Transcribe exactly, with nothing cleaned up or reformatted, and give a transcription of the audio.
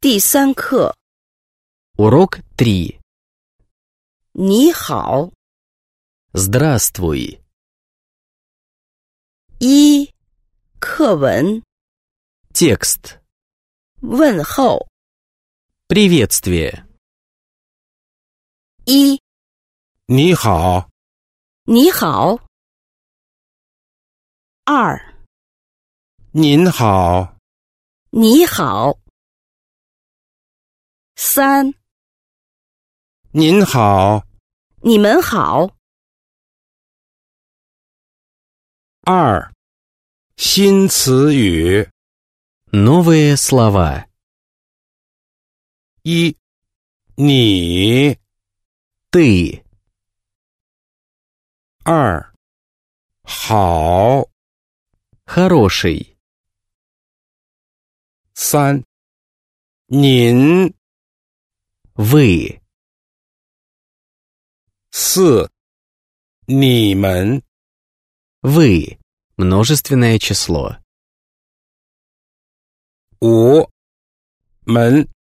第三课 Урок три. 你好 Здравствуй. 一课文 Текст. 问候 Приветствие. 一你好， 你好二您好， 你好三您好， 你们好二，新词语 Новые слова. 一，你 Ты. 二，好 Хороший. 三，您 Вы. 四，你们 Вы. Множественное число. 五，门